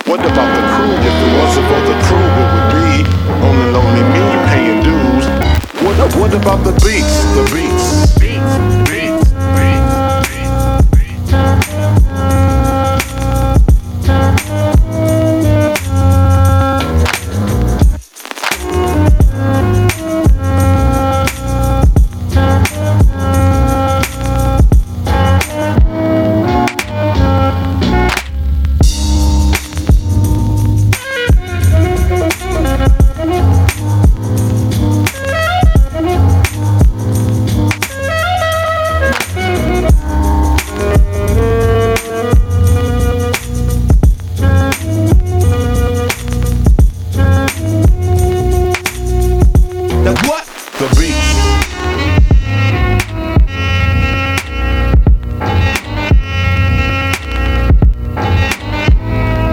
What about the crew? If it wasn't for the crew, it would be only lonely me paying dues. What about the beats? The beats.